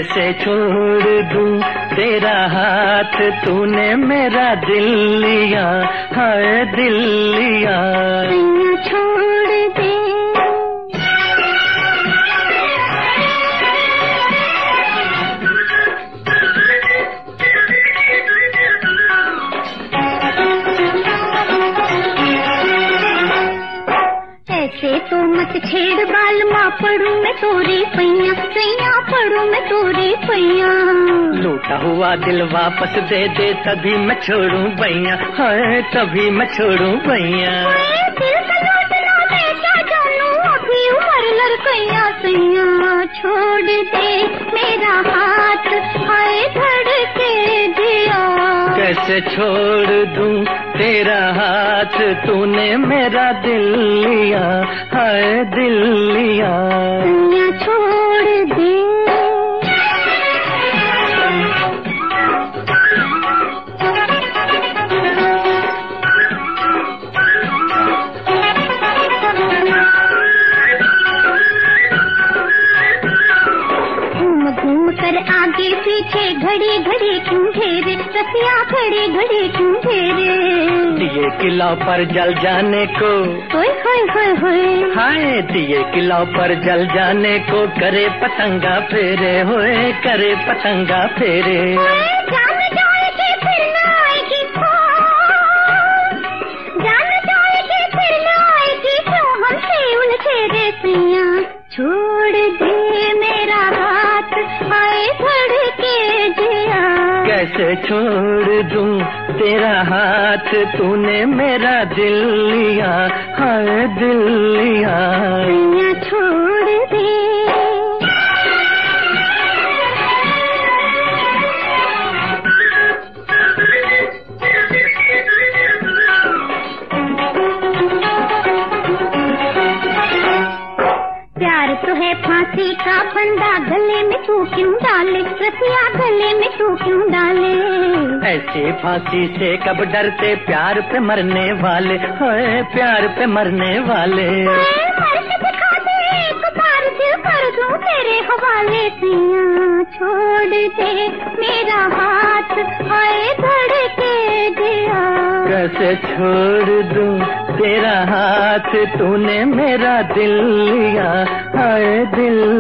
कैसे छोड़ दूं तेरा हाथ, तूने मेरा दिल लिया, हाय दिल लिया। छोड़ दे ऐसे तो मत छेड़ बाल, माँ पढ़ूं मैं तोरी पैया, सैया पढ़ूं मैं तोरी पैया। लूटा हुआ दिल वापस दे दे, तभी मैं छोड़ूं भैया, हाय तभी मैं छोड़ूं भैया। दिल का लौटना मैं क्या जानूं, अभी उम्र लड़कैया, सैया छोड़ दे मेरा हाथ, हाय धड़के दिया। कैसे छोड़ दूं तेरा हाथ, तूने मेरा दिल लिया, हाय दिल लिया। सैया छोड़ दे कर आगे पीछे घड़ी घड़ी क्यों घेरे, रसिया घड़ी घड़ी क्यों घेरे। दिए किला पर जल जाने को, होय होय होय होय, हाय दिए किला पर जल जाने को, करे पतंगा फेरे, होए करे पतंगा फेरे। जान जाएगी फिर न आएगी खोज, जान जाएगी फिर न आएगी, क्यों हमसे उलझे रे सैया। छोड़ दे मेरा हाथ, हाय धड़के दिया। कैसे छोड़ दूं तेरा हाथ, तूने मेरा दिल लिया, हाय दिल लिया। सैया छोड़ दे प्यार तो है फांसी का फंदा, गले में तू क्यों डाले, रसिया गले में तू क्यों डाले। ऐसे फांसी से कब डरते, प्यार पे मरने वाले, हाय प्यार पे मरने वाले। मर के दिखा दे एक बार, दिल कर दूं तेरे हवाले, सैया छोड़ दे मेरा हाथ, हाय धड़के दिया। कैसे छोड़ दूं तेरा हाथ, तूने मेरा दिल लिया, हाय दिल